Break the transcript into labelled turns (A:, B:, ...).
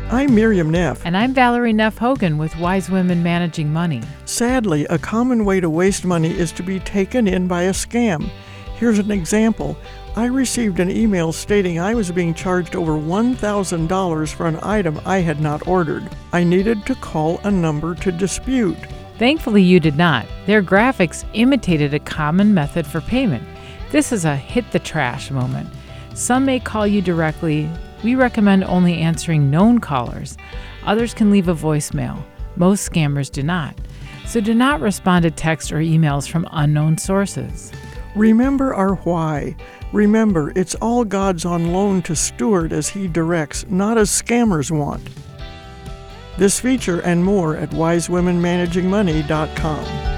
A: I'm Miriam Neff.
B: And I'm Valerie Neff Hogan with Wise Women Managing Money.
A: Sadly, a common way to waste money is to be taken in by a scam. Here's an example. I received an email stating I was being charged over $1,000 for an item I had not ordered. I needed to call a number to dispute.
B: Thankfully, you did not. Their graphics imitated a common method for payment. This is a hit the trash moment. Some may call you directly. We recommend only answering known callers. Others can leave a voicemail. Most scammers do not. So do not respond to texts or emails from unknown sources.
A: Remember our why. Remember, it's all God's on loan to steward as He directs, not as scammers want. This feature and more at wisewomenmanagingmoney.com.